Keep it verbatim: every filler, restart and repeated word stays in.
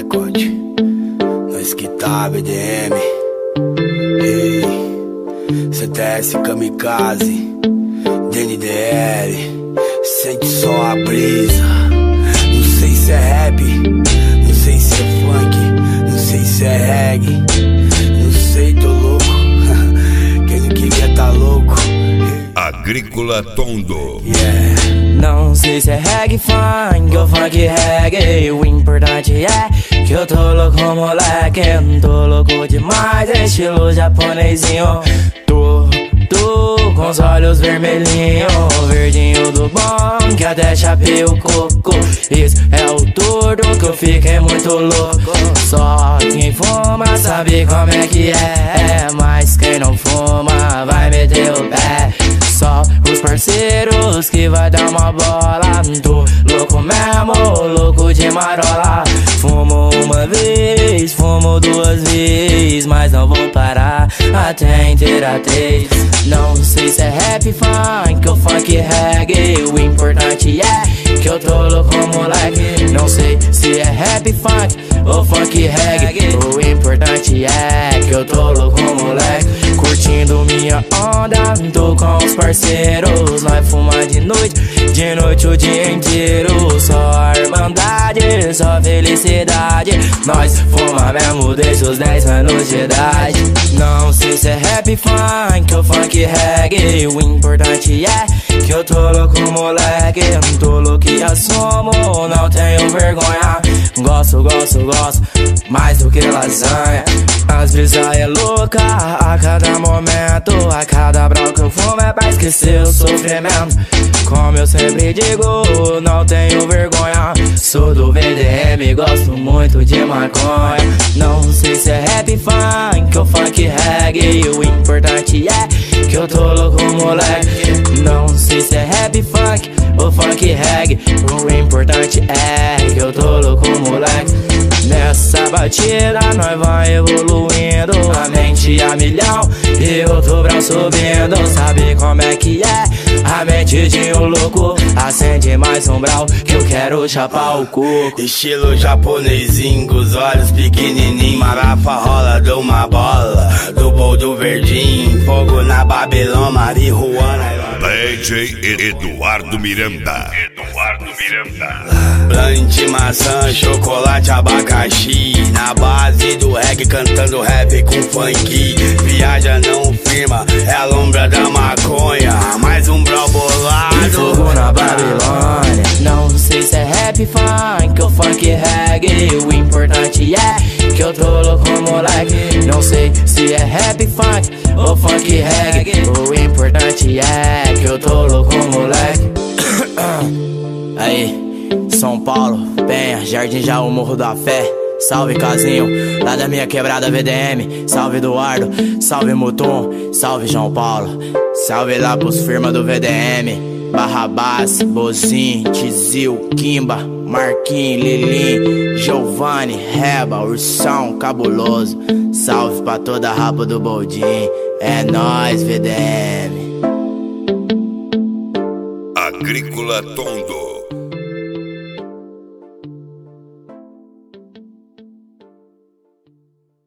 Record, nós que tá B D M. Ei, C T S Kamikaze, D N D L, sente só a brisa. Não sei se é rap, não sei se é funk, não sei se é reggae, não sei, tô louco. Quem não queria tá louco. Agrícola Tondo. Yeah. Não sei se é reggae, funk ou funk reggae. O importante é que eu tô louco, moleque. Tô louco demais, estilo japonesinho. Tô, tô com os olhos vermelhinhos, verdinho do bom, que até chapei o coco. Esse é o tordo que eu fiquei muito louco. Só quem fuma sabe como é que é, mas quem não fuma vai meter o pé. Só os parceiros que vai dar uma bola. Tô louco mesmo, louco de marola. Fumo uma vez, fumo duas vezes, mas não vou parar até inteira três. Não sei se é rap, funk ou funk reggae. O importante é que eu tô louco, moleque. Não sei se é rap, funk ou funk reggae. O importante é que eu tô louco, moleque. Curtindo minha onda, tô com os parceiros. Nós fuma de noite, de noite o dia inteiro. Só irmandade, só felicidade. Nós fuma mesmo desde os dez anos de idade. Não sei se é rap, funk ou funk reggae. O importante é que eu tô louco, moleque. Tô louco e assumo, não tenho vergonha. Gosto, gosto, gosto, mais do que lasanha. As brisas é louca a cada momento. A cada brau que eu fumo é pra esquecer o sofrimento. Como eu sempre digo, não tenho vergonha. Sou do V D M, gosto muito de maconha. Não sei se é rap, funk ou funk reggae. O importante é que eu tô louco, moleque. Não sei se é rap, funk ou funk reggae. O importante é que eu tô louco, moleque. Nessa batida nós vai evoluindo, a mente a milhão e outro braço subindo. Sabe como é que é a mente de um louco? Acende mais um brau que eu quero chapar o coco. Estilo japonesinho, com os olhos pequenininhos. Marafa rola de uma bola, do boldo verdinho. Fogo na Babilônia, marihuana. D J Eduardo Miranda. Eduardo Miranda. Blunt, maçã, chocolate, abacaxi. Na base do reggae, cantando rap com funk. Viaja não firma, é a lombra da maconha. Mais um brau bolado e fogo na Babilônia. Não sei se é rap, funk ou funk reggae. O importante é que eu tô louco, moleque. Não sei se é rap, funk ou funk reggae. O importante é que eu tô louco, moleque. Aí, São Paulo, Penha, Jardim Jaú, Morro da Fé. Salve Casinho, lá da minha quebrada V D M. Salve Eduardo, salve Mutum, salve João Paulo. Salve lá pros firma do V D M. Barrabás, Bozin, Tizil, Kimba, Marquinhos, Lilim, Giovanni, Reba, Ursão, Cabuloso. Salve pra toda a rapa do Boldin. É nóis, V D M. Agrícola Tondo.